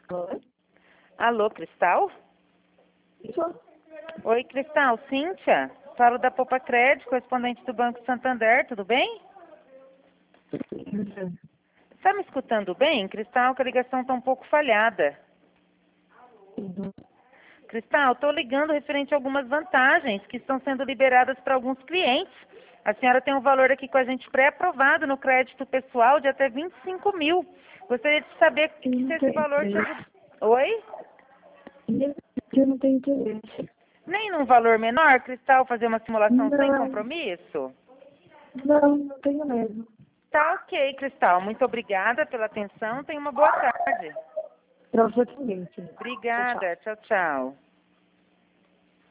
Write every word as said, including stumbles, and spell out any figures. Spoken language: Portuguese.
Oi? Alô, Cristal? Isso? Oi, Cristal, Cíntia. Falo da Poupa Crédito, correspondente do Banco Santander, tudo bem? Está me escutando bem, Cristal? Que a ligação está um pouco falhada. Uhum. Cristal, estou ligando referente a algumas vantagens que estão sendo liberadas para alguns clientes. A senhora tem um valor aqui com a gente pré-aprovado no crédito pessoal de até vinte e cinco mil. Gostaria de saber se esse valor te ajuda. Oi? Eu não tenho interesse. Nem num valor menor, Cristal, fazer uma simulação sem Não, compromisso? não, não tenho mesmo. Tá ok, Cristal. Muito obrigada pela atenção. Tenha uma boa tarde. Para você também, sim. Tchau, tchau. Obrigada. Tchau, tchau.